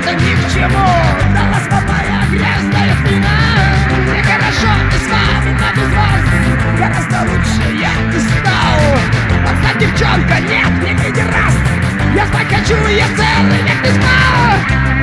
это ни к чему. Дала моя грязная спина. Мне хорошо и с вами, но без вас гораздо лучше я не стал. Отстань, девчонка, нет, не пидорас. Я спать хочу, я целый век не спал.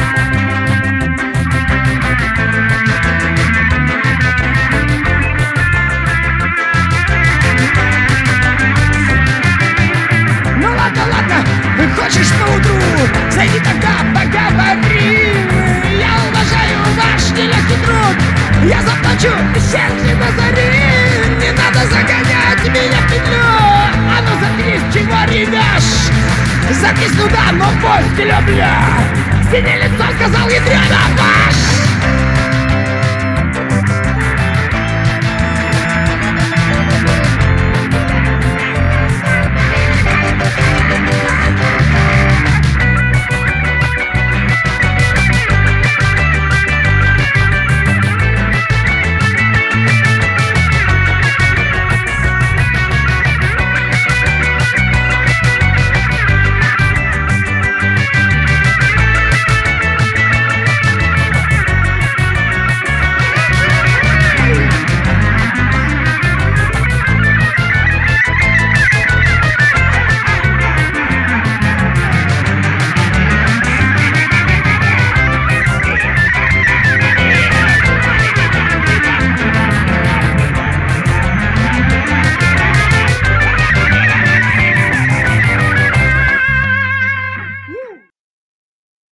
Ну ладно, ладно, хочешь поутру, зайди тогда, поговорим. Я уважаю ваш нелегкий труд. Я заплачу сердце на зари. Не надо загонять меня в петлю. А ну заткнись, чего ревешь? Заткнись туда, но пусть не люблю. В стене лицо сказал ядрёна ваш.